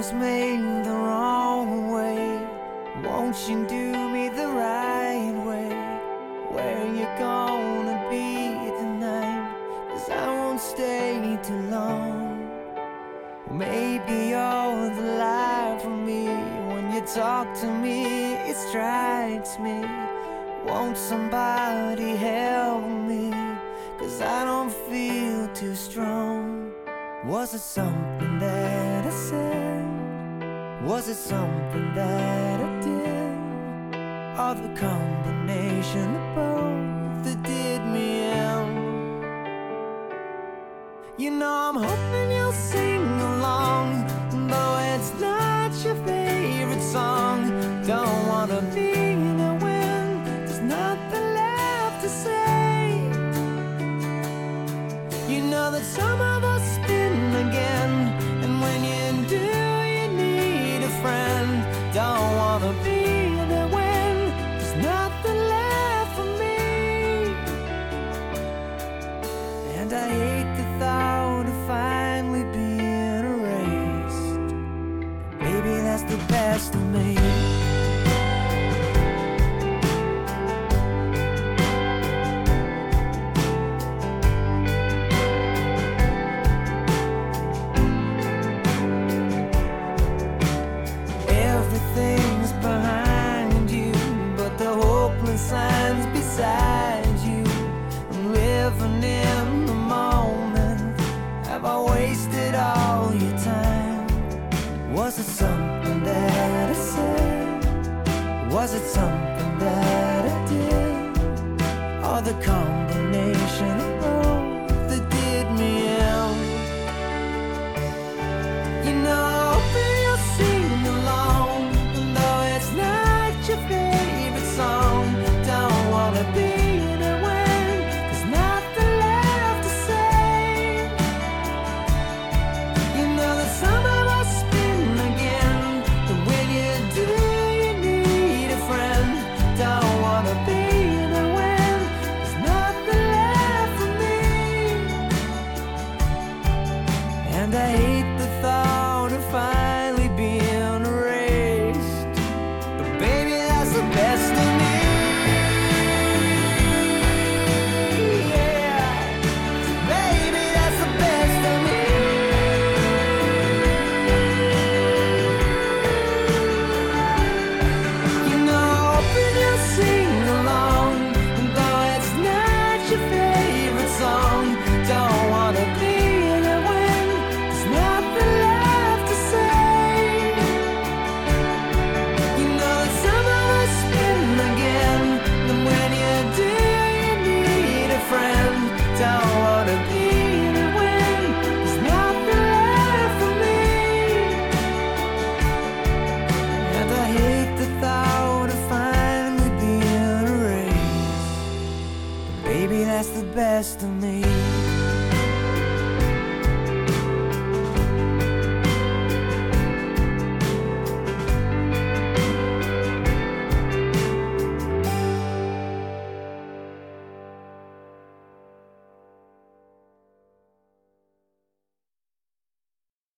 was made the wrong way. Won't you do me the right way? Where you gonna be tonight? 'Cause I won't stay too long. Maybe you're the light for me. When you talk to me, it strikes me. Won't somebody help me? 'Cause I don't feel too strong. Was it something that I said? Was it something that I did? Or the combination of both that did me in? You know I'm hoping you'll sing along, though it's not your favorite song. Don't wanna be there when there's nothing left to say. You know that some of us spin again, and when you do, you need a friend. Don't wanna be there when there's nothing left for me. And I hate the thought of finally being erased. Maybe that's the best of me. Everything's behind you, but the hopeless signs beside you. I'm living in the moment. Have I wasted all your time? Was it something that I said? Was it something that I did? Or the combination